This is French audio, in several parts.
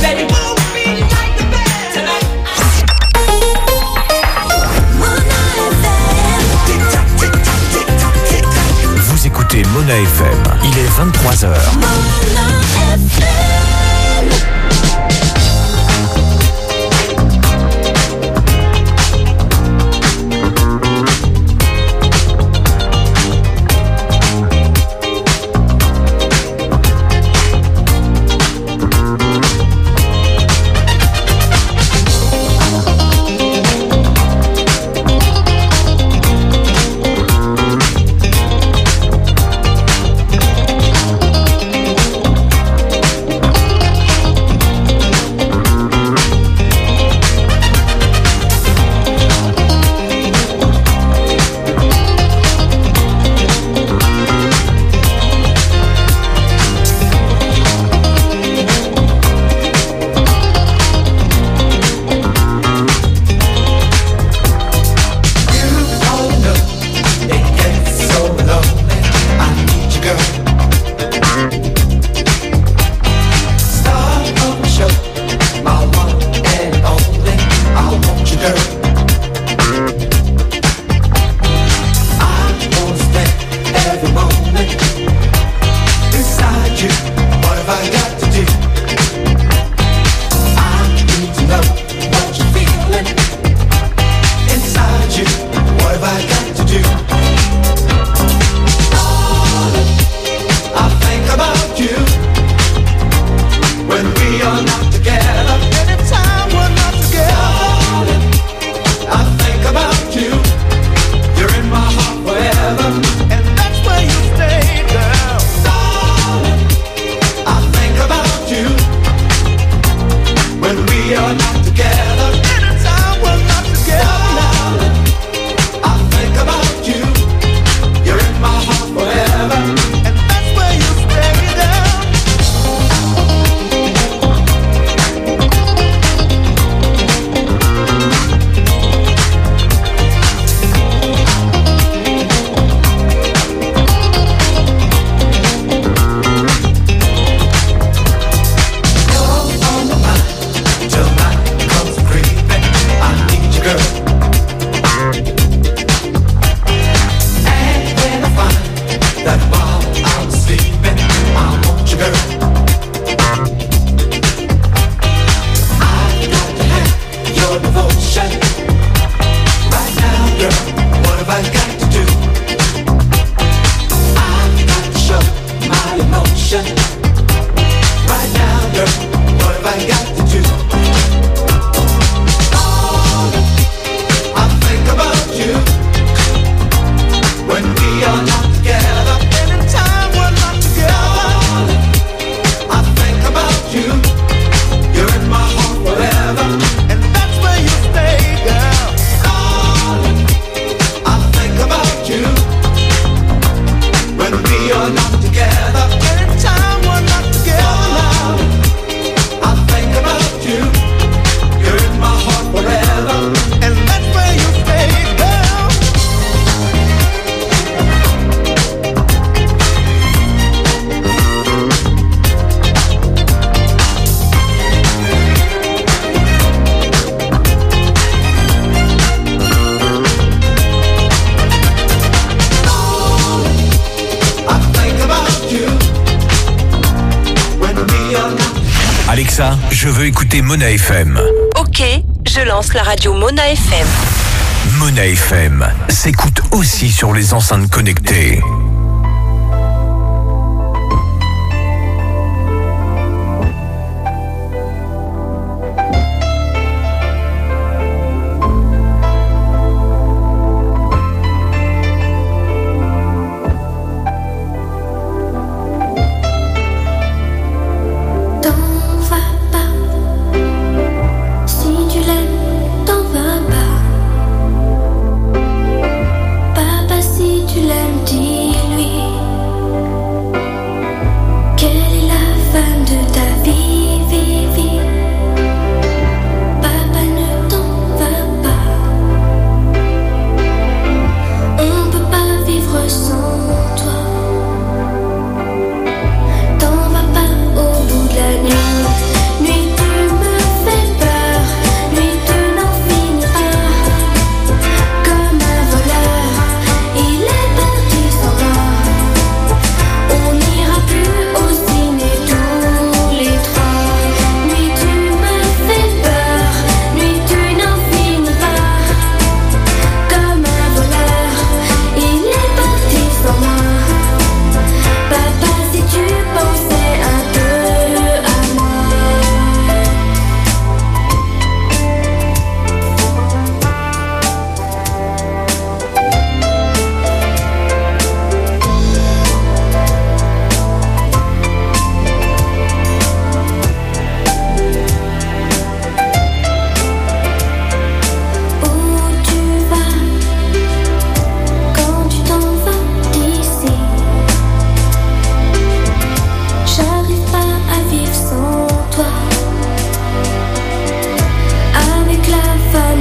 Vous écoutez Mona FM, il est 23h. Alexa, je veux écouter Mona FM. Ok, je lance la radio Mona FM. Mona FM s'écoute aussi sur les enceintes connectées. Papa, si tu l'aimes, dis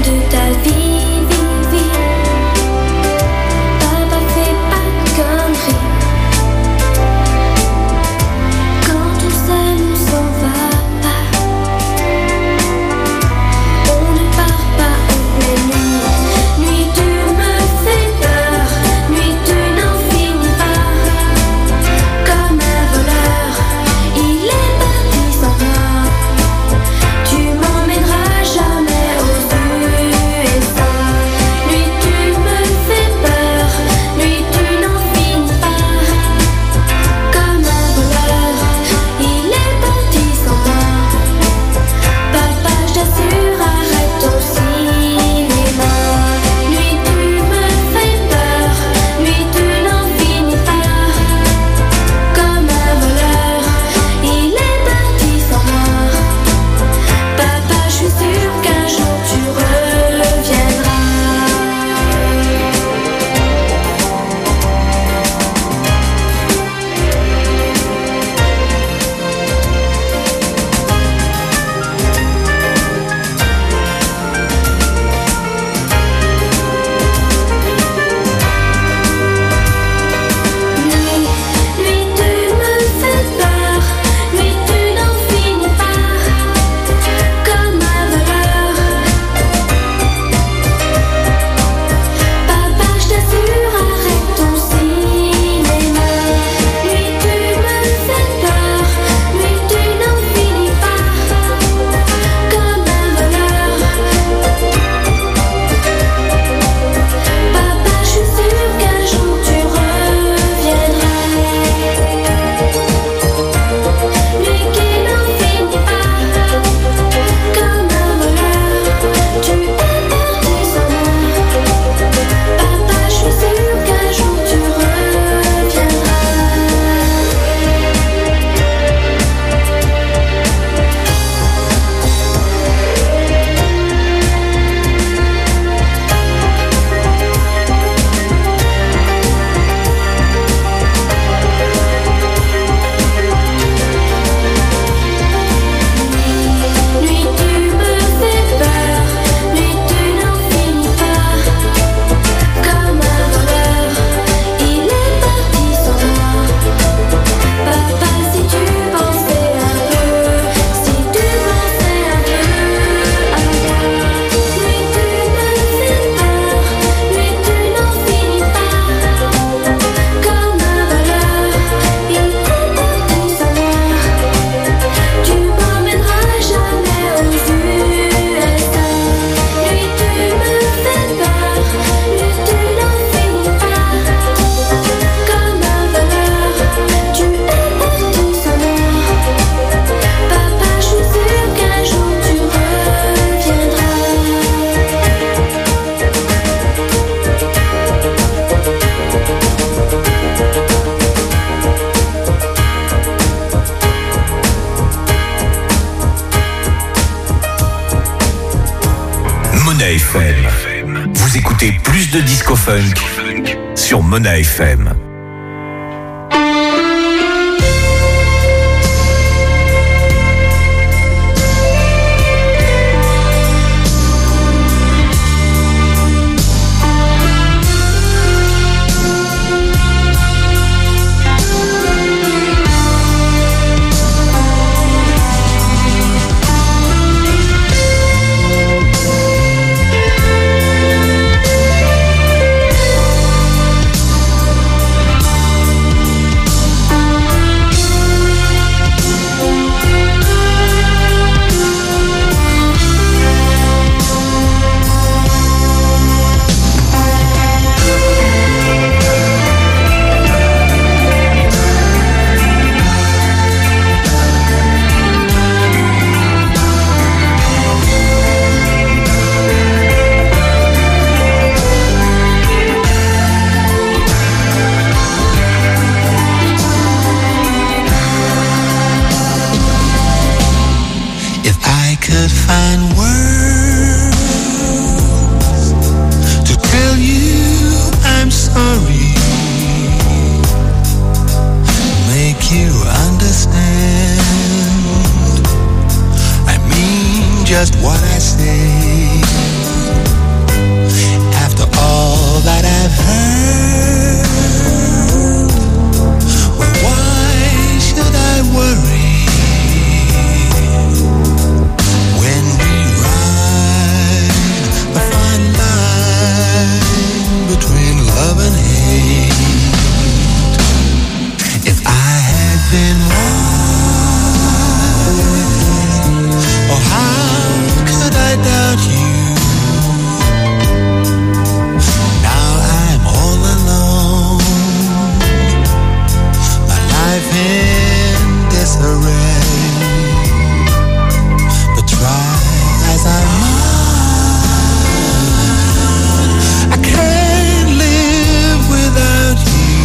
Mona FM. Vous écoutez plus de disco-funk sur Mona FM. Just what I say. I've had. Well, why should I worry when we ride a fine line between love and hate? If I had been right, oh, how could I doubt you? In disarray, but try as I might, I can't live without you.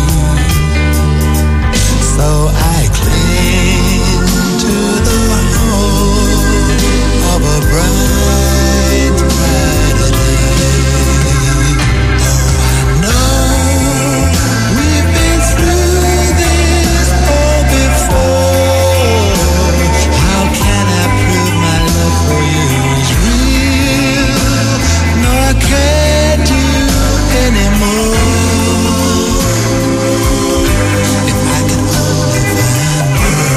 So I cling to the hope of a bright, brighter day. Oh, I know we've been through this before. How can I prove my love for you is real? No, I can't do anymore. If I could only find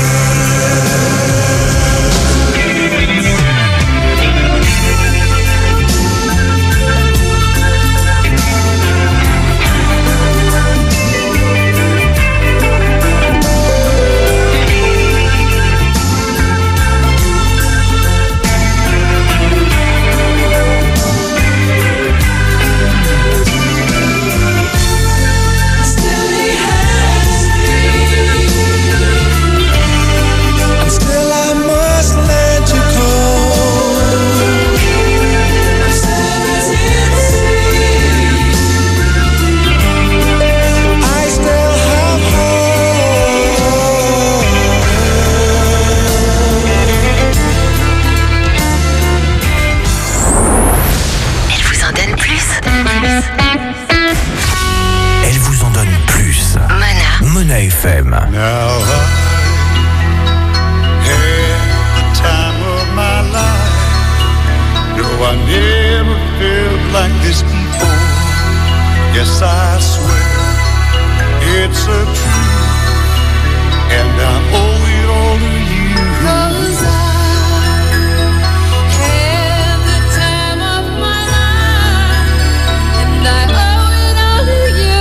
FM. Now I had the time of my life. No, I never felt like this before. Yes, I swear it's a truth, and I owe it all to you. 'Cause I had the time of my life, and I owe it all to you.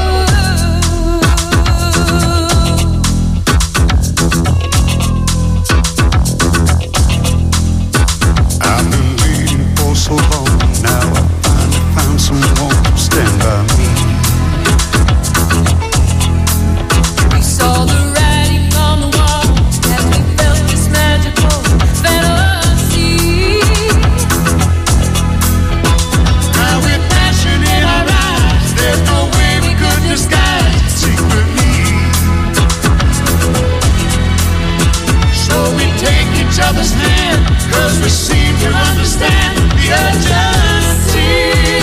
I've been waiting for so long. Now I finally found someone to stand by me. We saw the writing on the wall as we felt this magical fantasy. Now with passion in our eyes, there's no way we could disguise secretly. So we take each other's hand, 'cause we seem to understand the urgency.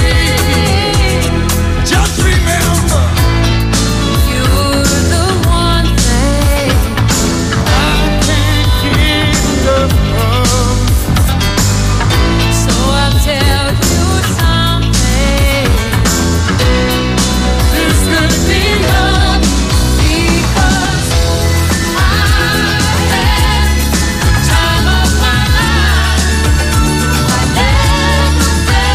Just remember, You're the one thing I can't keep up. so I'll tell you something. This could be love, Because I had the time of my life. I never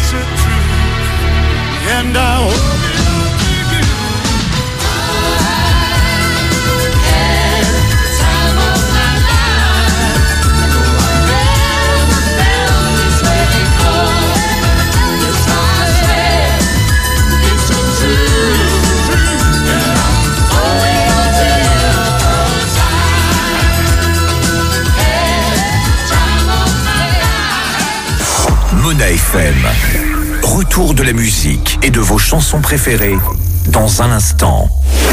it's a truth, and I hope it don't make you. Time of my life, no one ever felt this way before. Yes, I swear it's a truth, and I'm holding on to you 'cause I had time of my life. Mona FM. Retour de la musique et de vos chansons préférées dans un instant.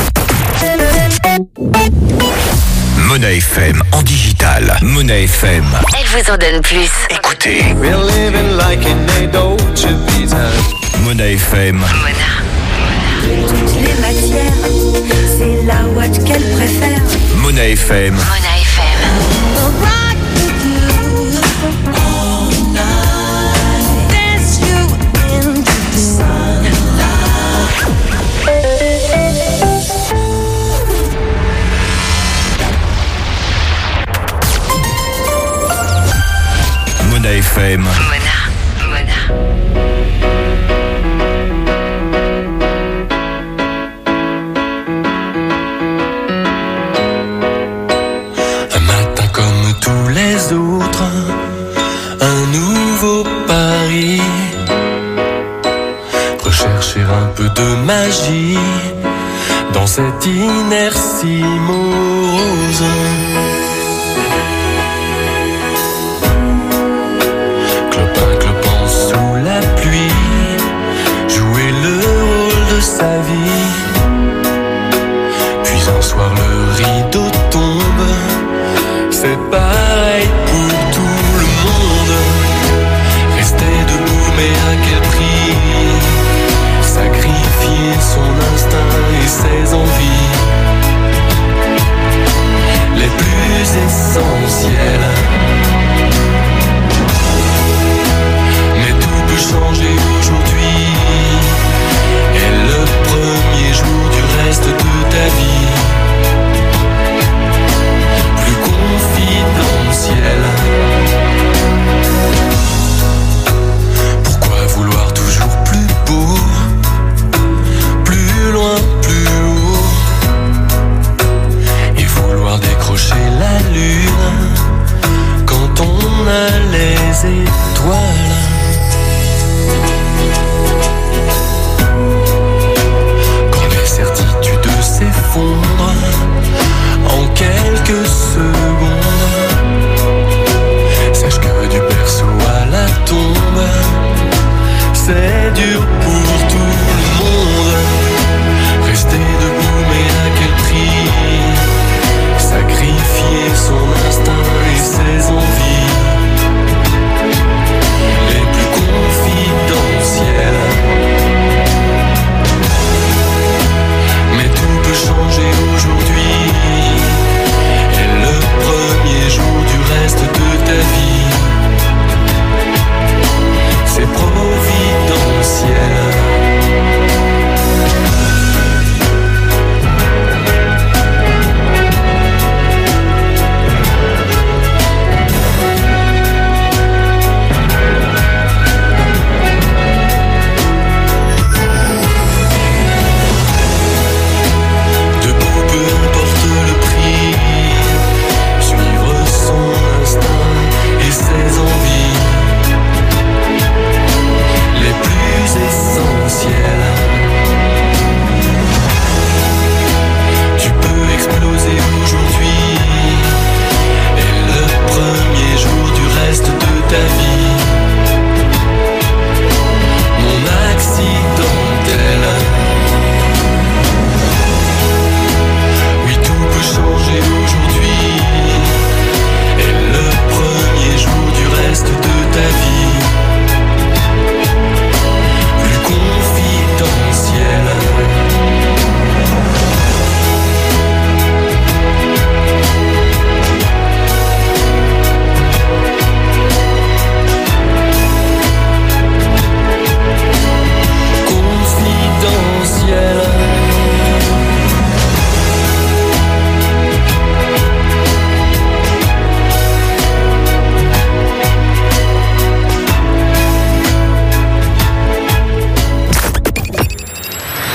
Mona FM en digital. Mona FM. Elle vous en donne plus. Écoutez. We're living like in a Dolce Vita. Mona FM. Mona. Toutes les matières, c'est la ouate qu'elle préfère. Mona FM. Mona FM. Rock with you all night. Dance you into the sun. Mona FM. Mona. Mona. Un matin comme tous les autres, un nouveau pari. Rechercher un peu de magie dans cette inertie morose. Clopin sous la pluie, jouer le rôle de sa vie. Puis un soir le rideau tombe, c'est pareil pour tout le monde. Rester debout mais à quel prix? Sacrifier son instinct et ses envies les plus essentielles. Mais tout peut changer aujourd'hui, et le premier jour du reste de ta vie plus confidentiel. Pourquoi vouloir toujours plus beau, plus loin, plus haut, et vouloir décrocher la lune quand on a les étoiles? Quand les certitudes s'effondrent en quelques secondes, sache que du berceau à la tombe, c'est dur pour tout le monde. Rester debout mais à quel prix? Sacrifier son instinct et ses envies les plus confidentielles. Mais tout peut changer aujourd'hui, et le premier jour du reste de ta vie, c'est providentiel.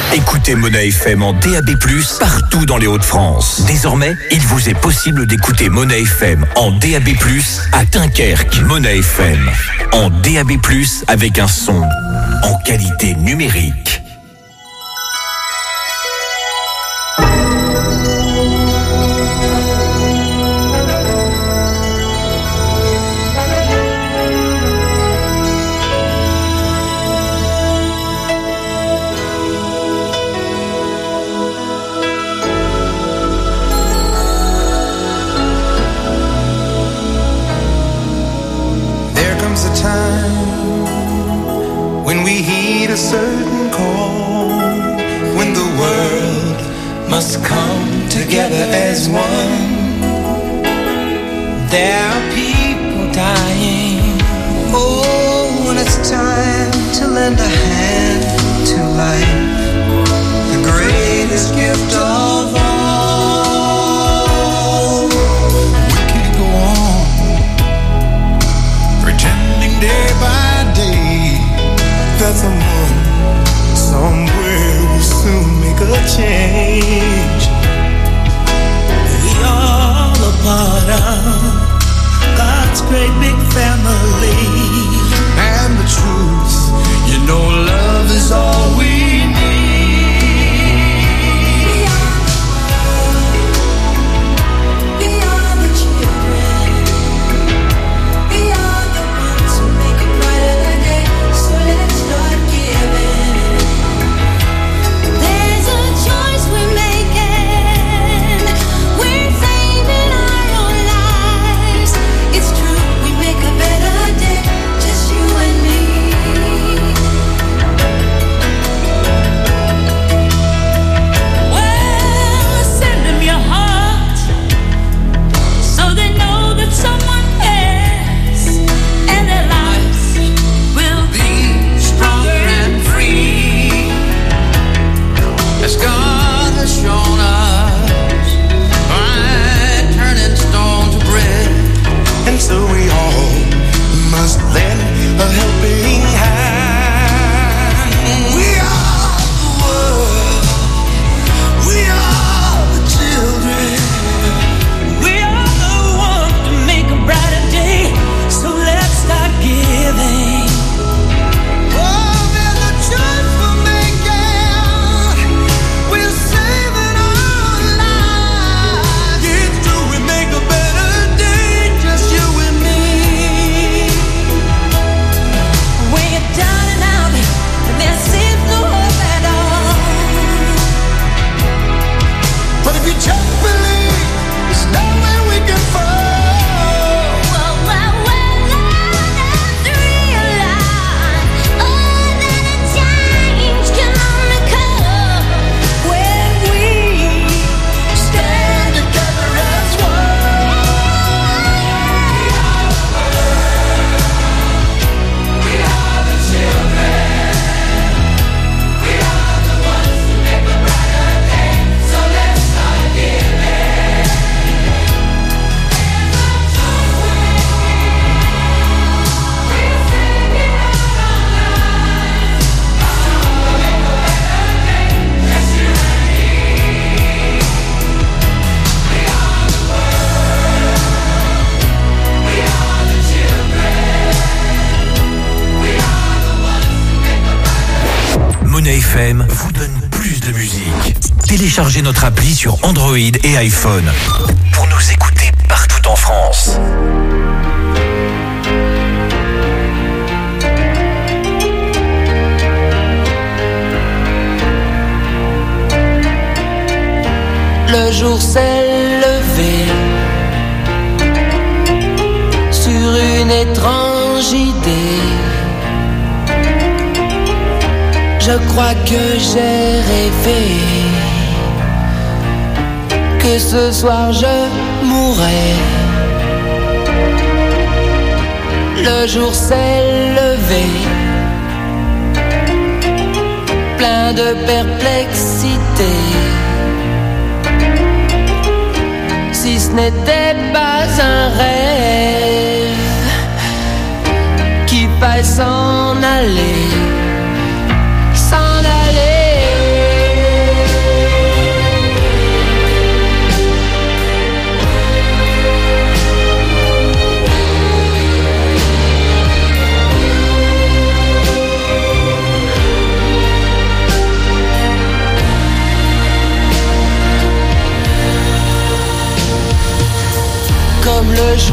Écoutez Mona FM en DAB+, partout dans les Hauts-de-France. Désormais, il vous est possible d'écouter Mona FM en DAB+, à Dunkerque. Mona FM en DAB+, avec un son en qualité numérique. Certain call when the world must come together as one. There are people dying. Oh, when it's time to lend a hand to life, the greatest gift of all. We can't go on pretending day by day that somewhere will soon make a change. We all a part of God's great big family. And the truth, you know, love is all we need. We are the children. We are the ones who make a brighter day. So let's start giving. There's a choice we're making. We're saving our own lives. It's true, we make a better day, just you and me. Well, send them your heart, so they know that someone cares, and their lives will be stronger and free, as God has shown us by turning stone to bread. And so we all must lend a helping hand. We are the world. We are the children. We are the ones to make a brighter day. So let's start giving. Oh, there's a choice we're making. We're saving our lives. It's true, we make a better day, just you and me. When you're down and out, and there seems no hope at all. But if you just believe, there's no way we can fall. Well, let's realize, oh, that a change can only come when we stand together as one. We are the children. We are the ones who make a brighter day. So let's start giving. Mona FM vous donne plus de musique. Téléchargez notre appli sur Android et iPhone pour nous écouter partout en France. Le jour s'est levé sur une étrange idée. Je crois que j'ai rêvé que ce soir je mourrais. Le jour s'est levé, plein de perplexité. Si ce n'était pas un rêve, qu'il faille s'en aller, s'en aller.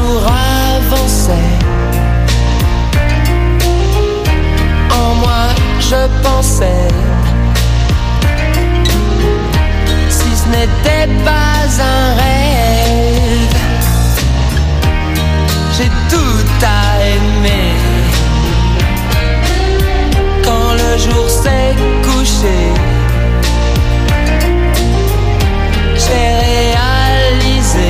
jour avançait. En moi je pensais, si ce n'était pas un rêve, j'ai tout à aimer. Quand le jour s'est couché, j'ai réalisé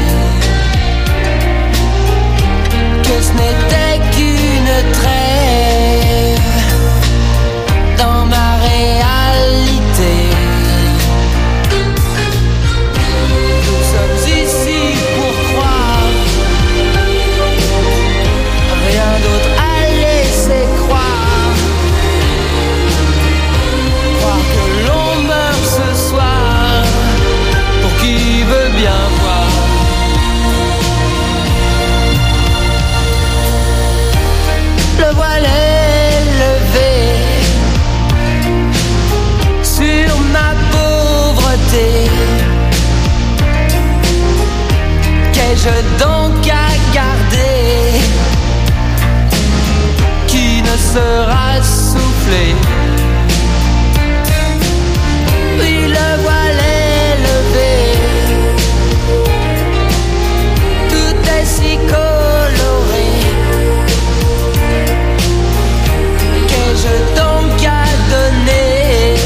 que ce n'était qu'une trêve dans ma réalité. Nous sommes ici pour croire, rien d'autre à laisser croire. Croire que l'on meurt ce soir, pour qui veut bien voir. Le voile est levé sur ma pauvreté. Qu'ai-je donc à garder qui ne sera soufflé? Oui, le voile est levé, tout est si coloré. Qu'ai-je donc à donner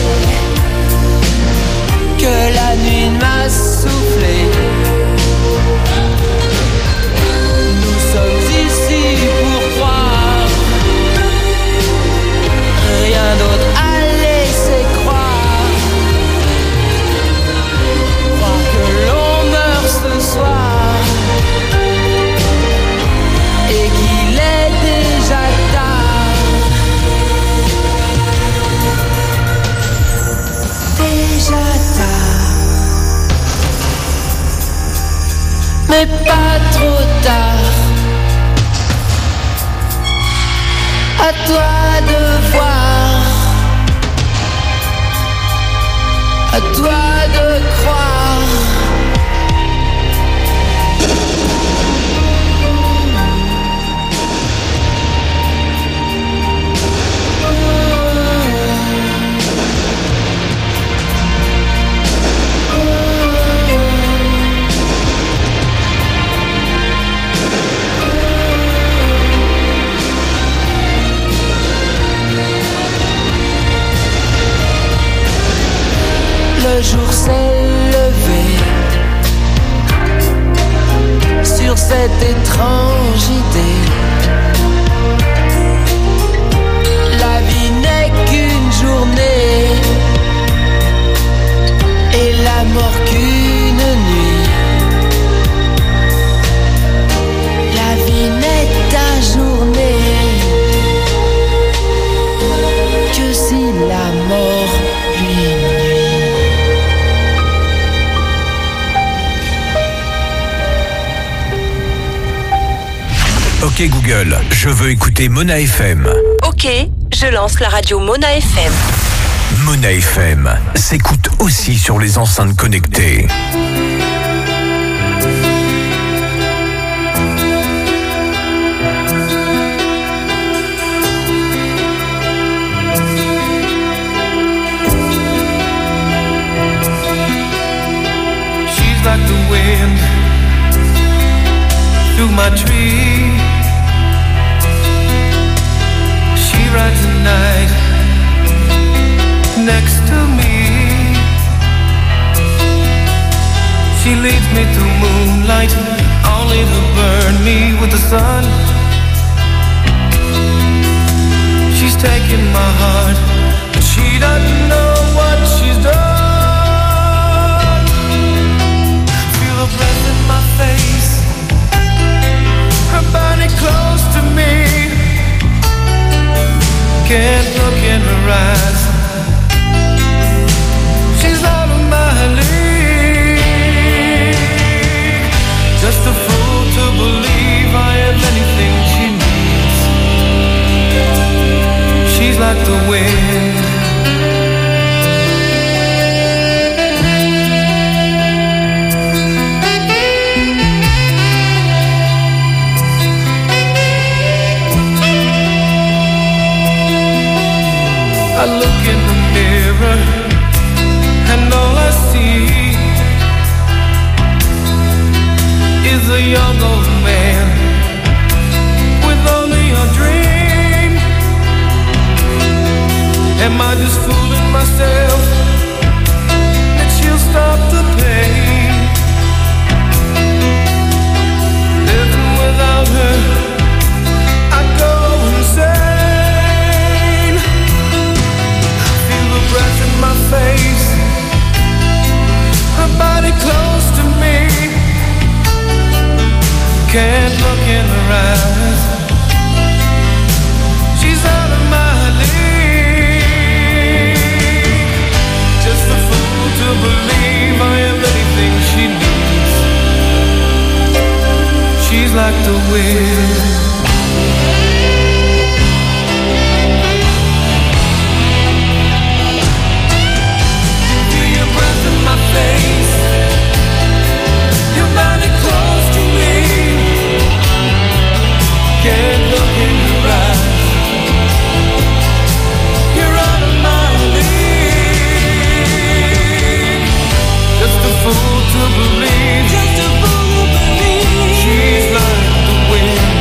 que la nuit m'a soufflé? Nous sommes ici pour croire, rien d'autre à laisser croire. Croire que l'on meurt ce soir et qu'il est déjà tard. Déjà tard, mais pas trop tard. À toi de voir, à toi de croire. Le jour s'est levé sur cette étrange idée. La vie n'est qu'une journée et la mort qu'une nuit. La vie n'est ta journée que si la mort lui nuit. Ok Google, je veux écouter Mona FM. Ok, je lance la radio Mona FM. Mona FM s'écoute aussi sur les enceintes connectées. She's like the wind through my tree. She rides the night next to me. She leads me through moonlight, only to burn me with the sun. She's taking my heart, but she doesn't know what she's done. Feel her breath in my face, her body close to me. Can't look in her eyes, she's out of my league. Just a fool to believe I am anything she needs. She's like the wind. I look in the mirror and all I see is a young old man with only a dream. Am I just fooling myself that she'll stop the pain? Living without her, I go insane. Feel the breath in my face, her body close to me. Can't look in her eyes, she's out of my league. Just a fool to believe I am anything she needs. She's like the wind. Feel your breath in my face, your body close to me. Can't look in your eyes, you're out of my league. Just a fool to believe, just a fool to believe she's like the wind.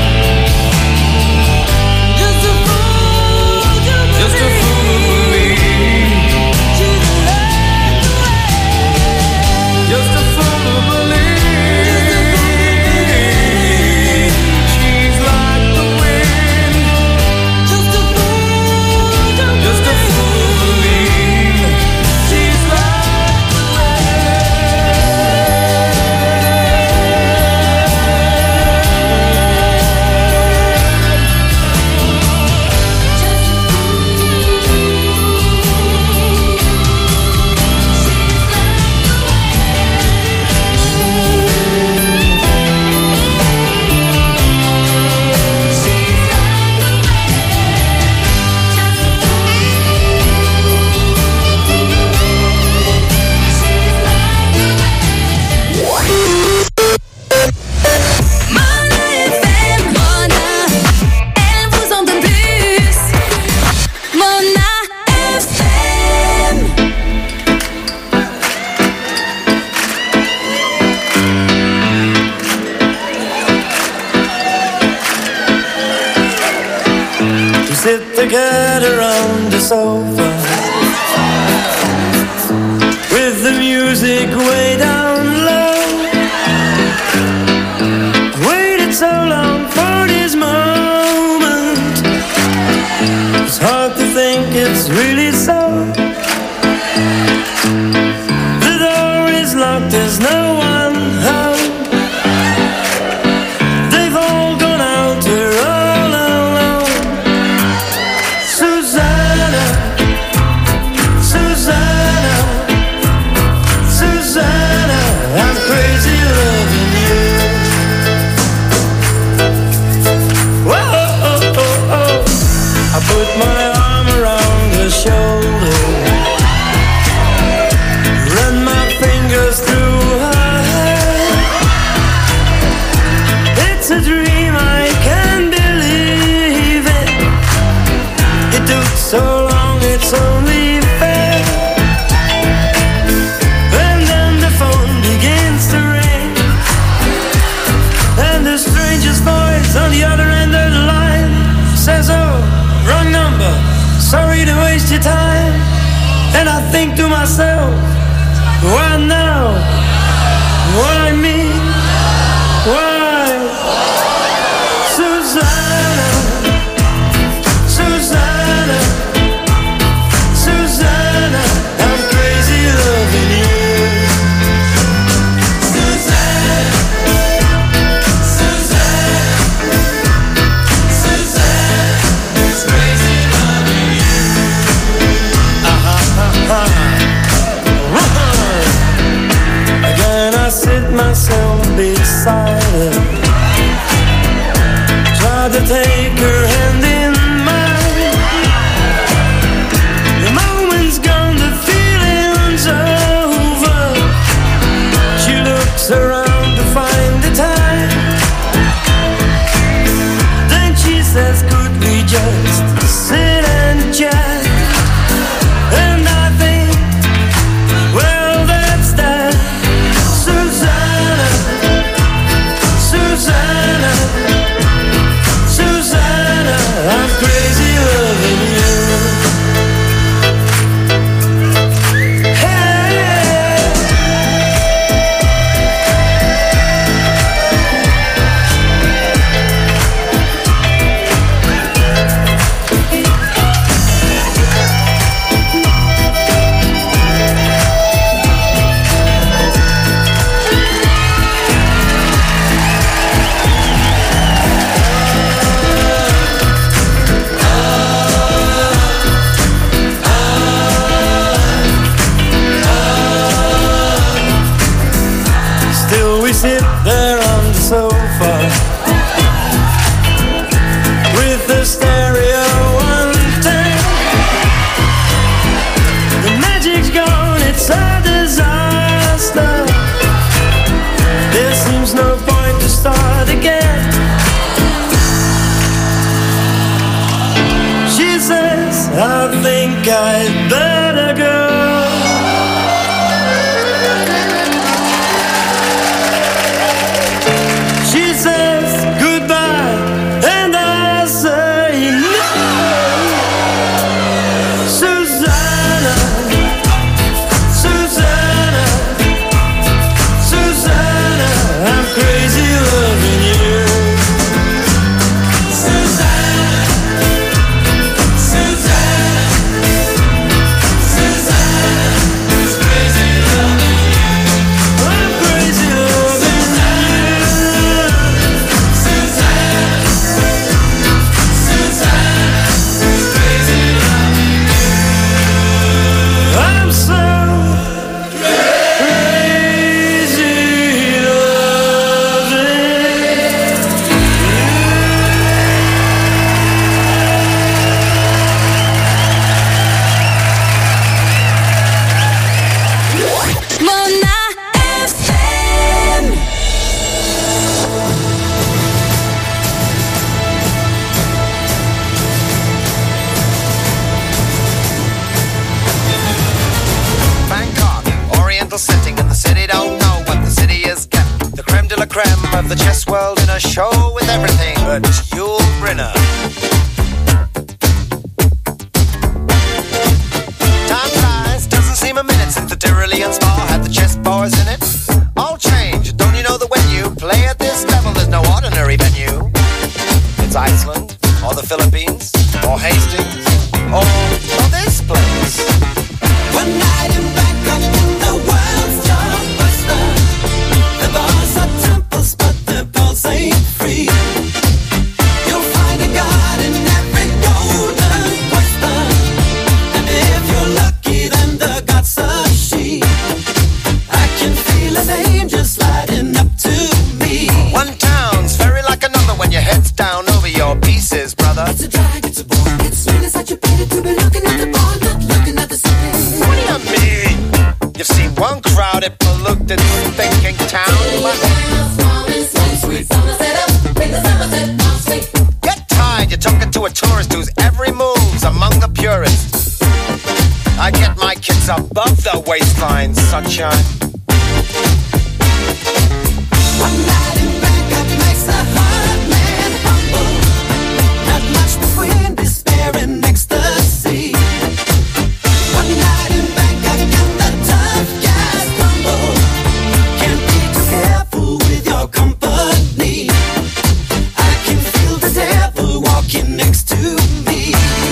Just a fool to believe, just a fool to believe she's like the wind. Just a fool to believe. Together on the sofa with the music way down low. Waited so long for this moment, it's hard to think it's really so. The door is locked, there's no one home. They've all gone out, we're all alone. Susanna, Susanna, Susanna, I'm crazy loving you. Whoa, oh, oh, oh. I put my arm around her shoulder, run my fingers through her hair. It's a dream, I can't believe it. It took so long, it's only fair. And then the phone begins to ring, and the strangest voice on the other end of the line says, oh, wrong number, sorry to waste your time. And I think to myself, why now? Why me? Why? Susanna, Susanna, Susanna, I'm crazy loving you. Susanna, Susanna, Susanna, it's crazy loving you. Again I sit myself think I'd better go. She says goodbye and I say no. Susanna, Susanna, Susanna, I'm crazy loving you. Susanna, Susanna, Susanna, is crazy loving you. I'm crazy loving you. Susanna, Susanna, is crazy loving you. I'm so crazy loving Mona FM. Bangkok, oriental setting, and the city don't know what the city is getting. The creme de la creme of the chess world in a show with everything but Yul Brynner. Time flies, doesn't seem a minute since the Tyrolean Spa had the chess bars in it. All change, don't you know that when you play at this level, there's no ordinary venue? It's Iceland, or the Philippines, or Hastings, or this place. One night in Bangkok in the world's blockbuster. The bars are temples, but the pulse ain't free. You'll find a god in every golden oyster, and if you're lucky, then the god's a she. I can feel an angel sliding up to me. One town's very like another when your head's down over your pieces, brother. It's a drag, it's a bore, it's sweet, it's such a pity to be looking at the bar, not looking at the city. What do you mean? You've seen one crowded, polluted, thinking town, but get tired, you're talking to a tourist whose every move's among the purists. I get my kids above the waistline, sunshine. One night in Bangkok makes a hard man humble. Not much between despair and ecstasy. One night in Bangkok and the tough guys crumble. Can't be too careful with your company. I can feel the devil walking next to me.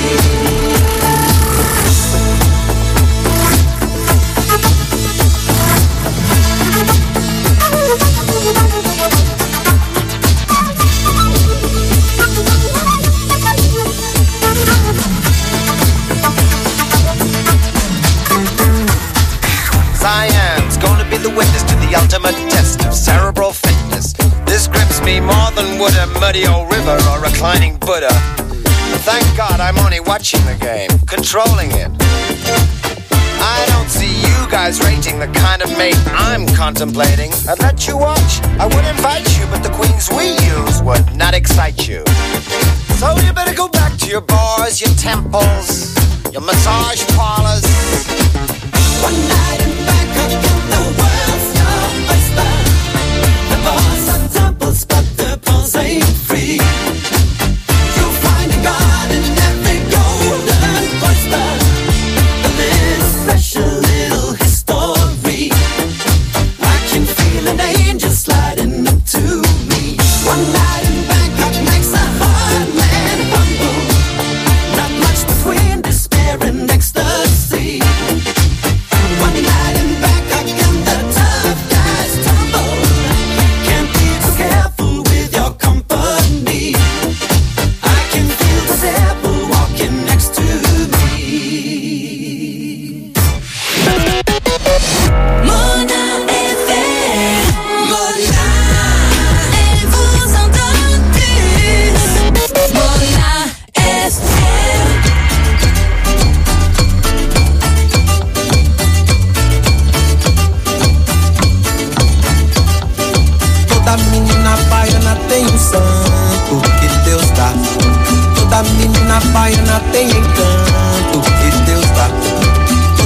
Cyan's gonna be the witness to the ultimate test of cerebral fitness. This grips me more than would a muddy old river or reclining Buddha. But thank God I'm only watching the game, controlling it. I don't see you guys rating the kind of mate I'm contemplating. I'd let you watch, I would invite you, but the queens we use would not excite you. So you better go back to your bars, your temples, your massage parlors. One night in Bangkok in the world's blockbuster. The bars are temples, but the pulse ain't free. You'll find a god in every golden oyster. A little special little history. I can feel an angel sliding up to me. One night in Bangkok makes a hard man humble. Not much between despair and ecstasy. One night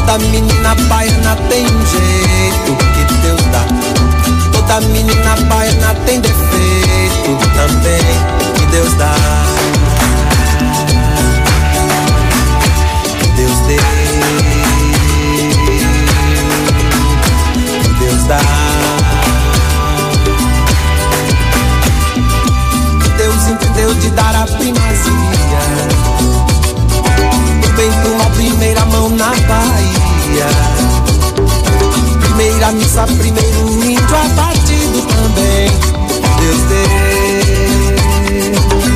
Toda menina baiana tem um jeito que Deus dá. Toda menina baiana tem defeito também que Deus dá. Que Deus deu, que Deus dá. Deus entendeu de dar a primazia, do bem pro mal, primeira mão na Bahia. Primeira missa, primeiro índio abatido também Deus deu.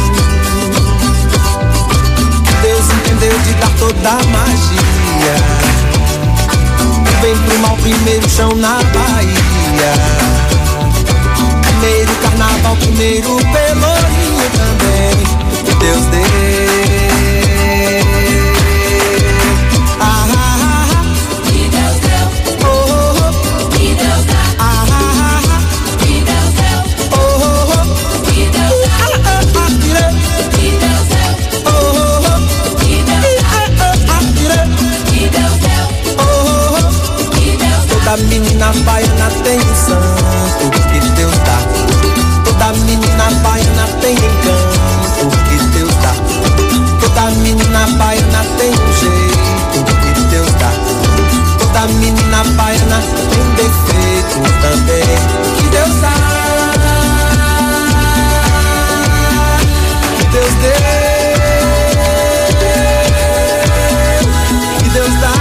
Deus entendeu de dar toda a magia, do bem pro mal, primeiro chão na Bahia. Primeiro carnaval, primeiro pelourinho também Deus deu. Que Deus deu, que Deus dá. Que Deus deu, que Deus dá. Que Deus deu, que Deus dá. Que Deus deu, que Deus dá. Toda menina baiana tem um santo que Deus dá. Toda menina baiana tem encanto que Deus dá. Toda menina baiana tem um jeito que Deus dá. Toda menina baiana tem defeito também que Deus dá. Que Deus deu, que Deus dá.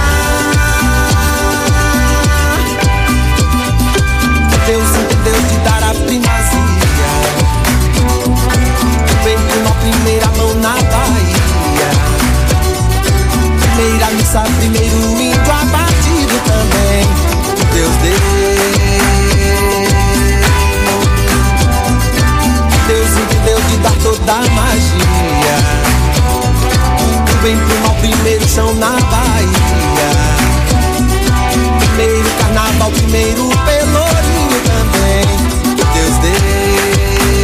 Deus entendeu de dar a primazia, vem com uma primeira mão na Bahia. Primeira missa, primeiro índio abatido também Deus deu. Deus entendeu de dar toda a magia, vem pro mal, primeiro chão na Bahia. Primeiro carnaval, primeiro pelourinho também Deus deu.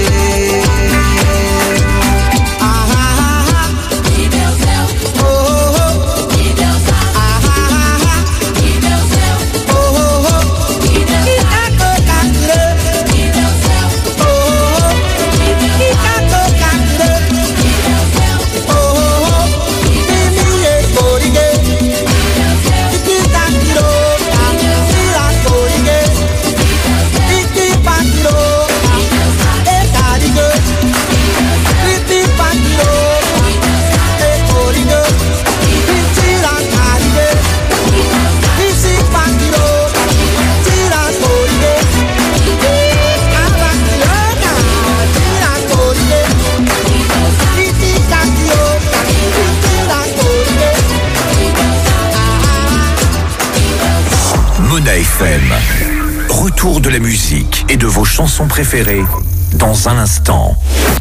Que Deus deu, que Deus dá. Que Deus deu, que Deus dá. Que Deus deu, que Deus Mona FM. Retour de la musique et de vos chansons préférées dans un instant.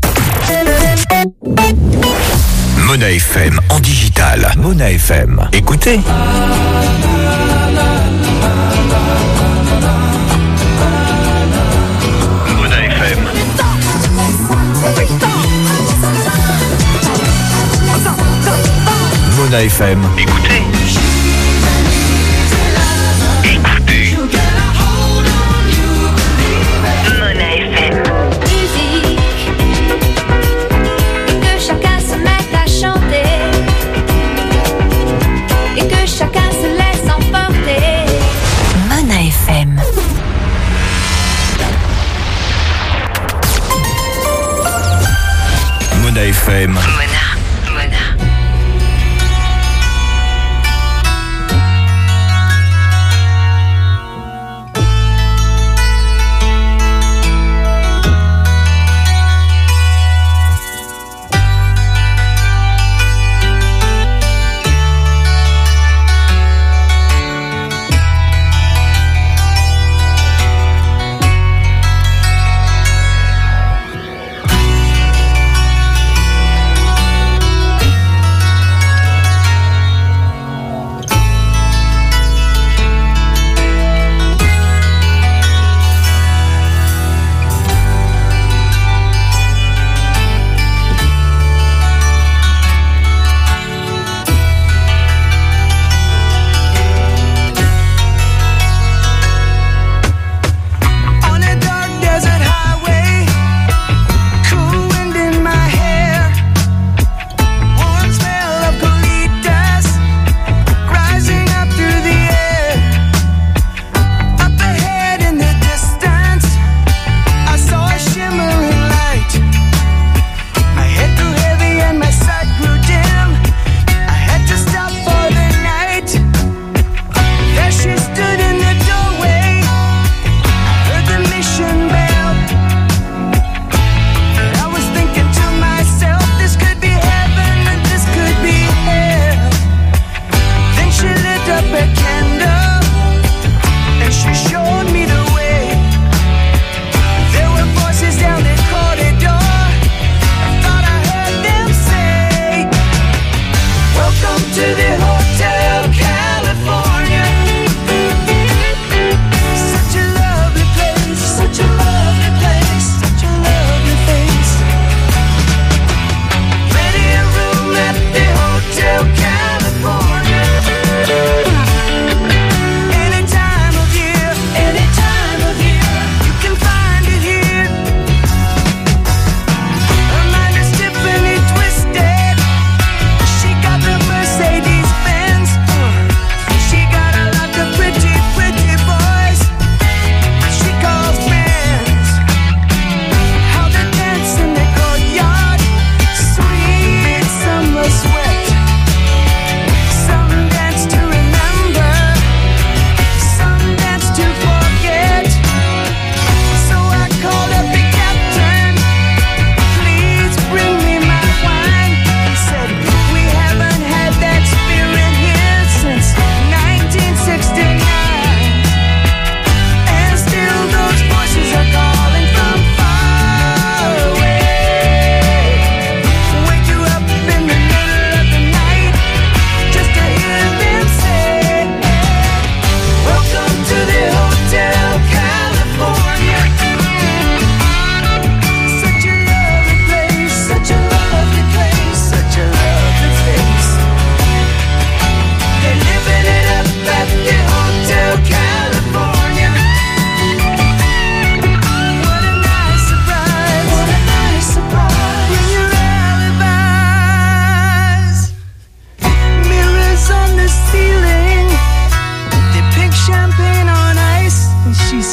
Mona FM en digital. Mona FM. Écoutez. Mona FM. Mona FM. Écoutez. Écoutez. Mona FM. Musique, et que chacun se mette à chanter, et que chacun se laisse emporter. Mona FM. Mona FM. Mona.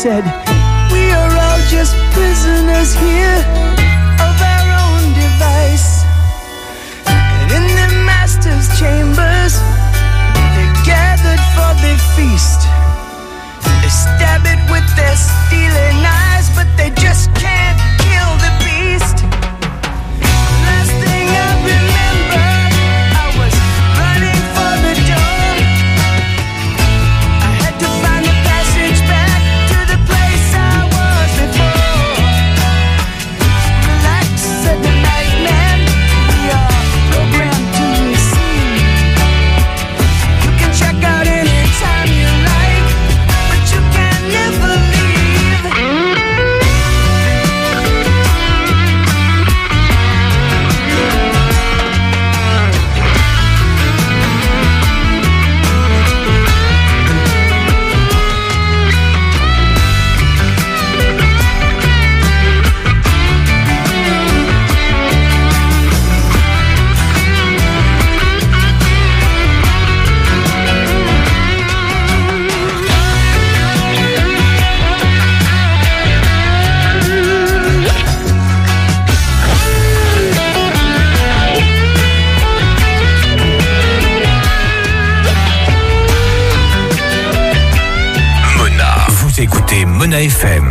said, we are all just prisoners here of our own device. And in the master's chambers, they gathered for the feast. They stab it with their stealing eyes, but they just can't kill the beast. Last thing I remember, I was running for the door. I had to find the passage back to the place I was before. Relax, said the night man, we are programmed to receive. You can check out anytime you like, but you can never leave. Vous écoutez Mona FM.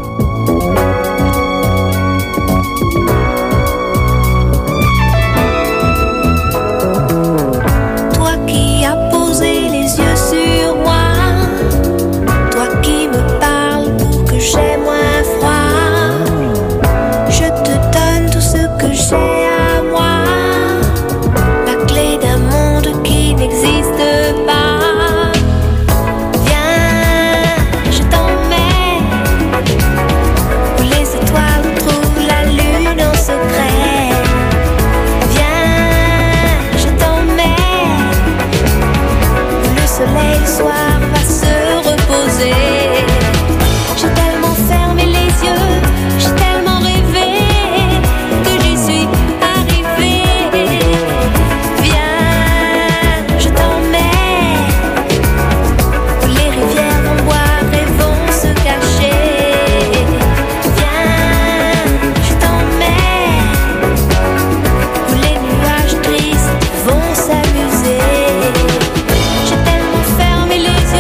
Toi qui as posé les yeux sur moi, toi qui me parles pour que j'aie moins froid, je te donne tout ce que j'ai à moi, la clé d'un monde qui n'existe pas. Viens, je t'emmène où les étoiles trouvent la lune en secret. Viens, je t'emmène où le soleil le soir va se reposer. J'ai tellement fermé les yeux, j'ai tellement rêvé que j'y suis arrivée. Viens, je t'emmène où les rivières vont boire et vont se cacher. Viens, je t'emmène où les nuages tristes vont s'amuser. J'ai tellement fermé les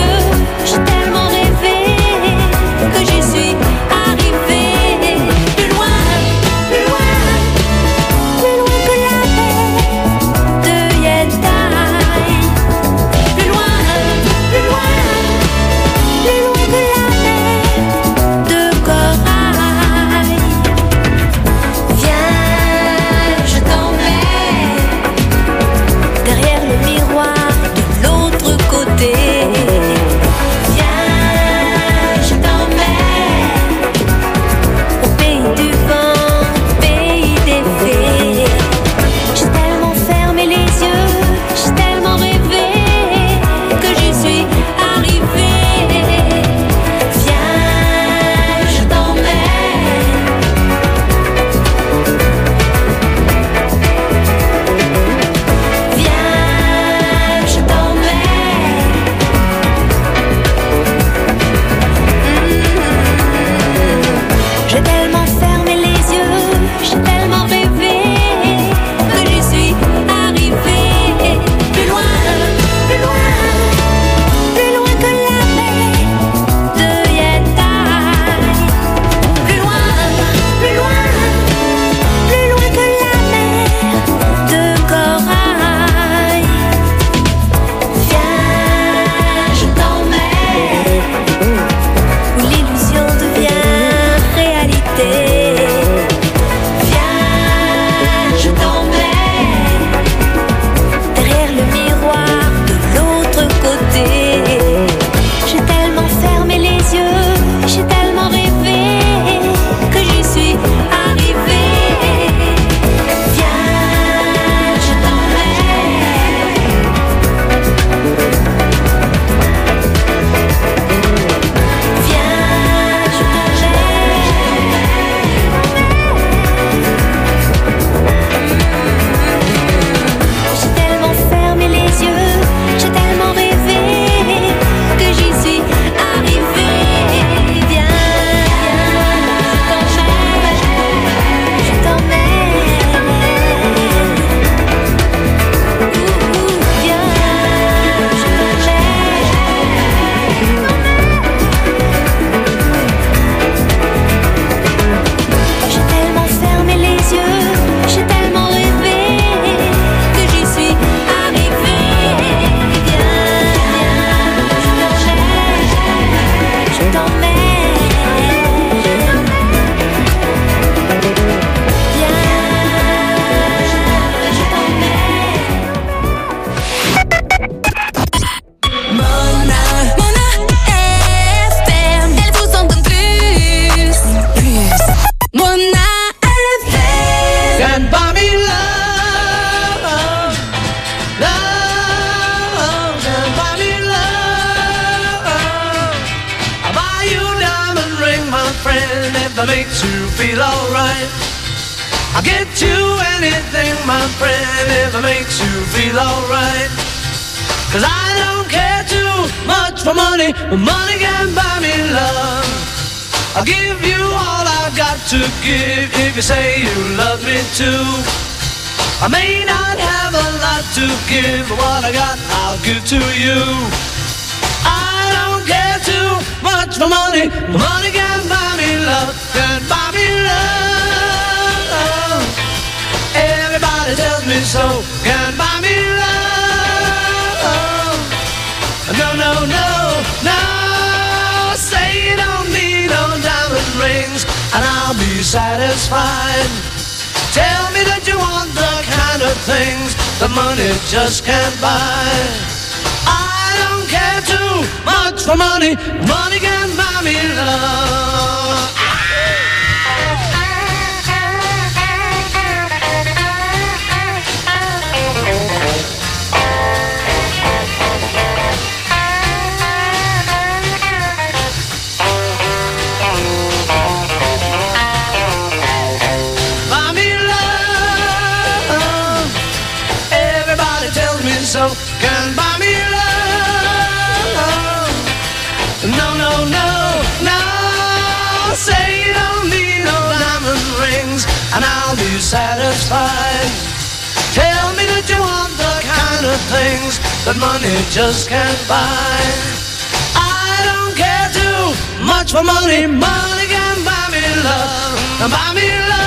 that makes you feel alright. I'll get you anything, my friend, if it makes you feel alright. 'Cause I don't care too much for money, but money can buy me love. I'll give you all I've got to give if you say you love me too. I may not have a lot to give, but what I got I'll give to you. I don't care too much for money, money can buy me love, can buy me love. Everybody tells me so, can buy me love. No, no, no, no, say you don't need no diamond rings and I'll be satisfied. Tell me that you want the kind of things that money just can't buy. I don't care too much for money, money can buy me love. So can buy me love. No, no, no, no, say you don't need no diamond rings and I'll be satisfied. Tell me that you want the kind of things that money just can't buy. I don't care too much for money, money can buy me love, buy me love.